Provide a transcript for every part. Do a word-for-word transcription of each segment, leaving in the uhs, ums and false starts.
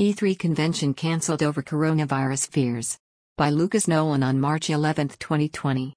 E three convention cancelled over coronavirus fears. By Lucas Nolan on March eleventh, twenty twenty.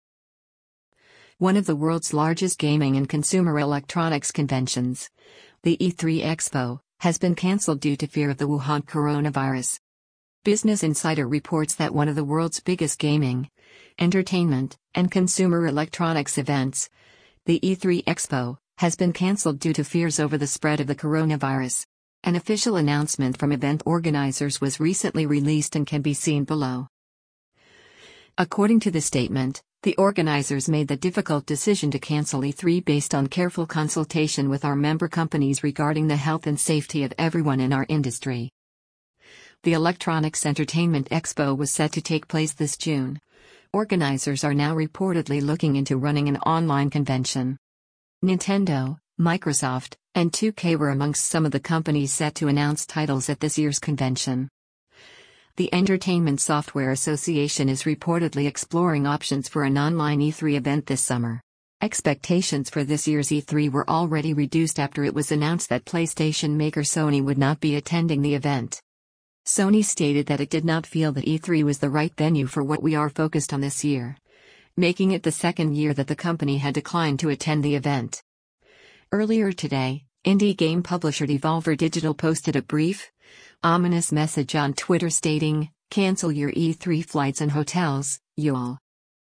One of the world's largest gaming and consumer electronics conventions, the E three Expo, has been cancelled due to fear of the Wuhan coronavirus. Business Insider reports that one of the world's biggest gaming, entertainment, and consumer electronics events, the E three Expo, has been cancelled due to fears over the spread of the coronavirus. An official announcement from event organizers was recently released and can be seen below. According to the statement, the organizers made the difficult decision to cancel E three based on careful consultation with our member companies regarding the health and safety of everyone in our industry. The Electronics Entertainment Expo was set to take place this June. Organizers are now reportedly looking into running an online convention. Nintendo, Microsoft, and two K were amongst some of the companies set to announce titles at this year's convention. The Entertainment Software Association is reportedly exploring options for an online E three event this summer. Expectations for this year's E three were already reduced after it was announced that PlayStation maker Sony would not be attending the event. Sony stated that it did not feel that E three was the right venue for what we are focused on this year, making it the second year that the company had declined to attend the event. Earlier today, indie game publisher Devolver Digital posted a brief, ominous message on Twitter stating, "Cancel your E three flights and hotels, y'all."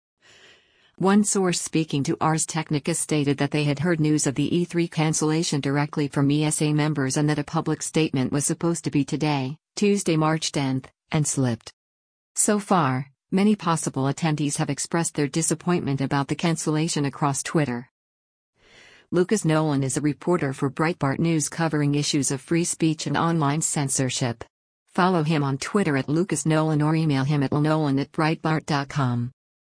One source speaking to Ars Technica stated that they had heard news of the E three cancellation directly from E S A members and that a public statement was supposed to be today, Tuesday, March tenth, and slipped. So far, many possible attendees have expressed their disappointment about the cancellation across Twitter. Lucas Nolan is a reporter for Breitbart News covering issues of free speech and online censorship. Follow him on Twitter at Lucas Nolan or email him at nolan at breitbart dot com.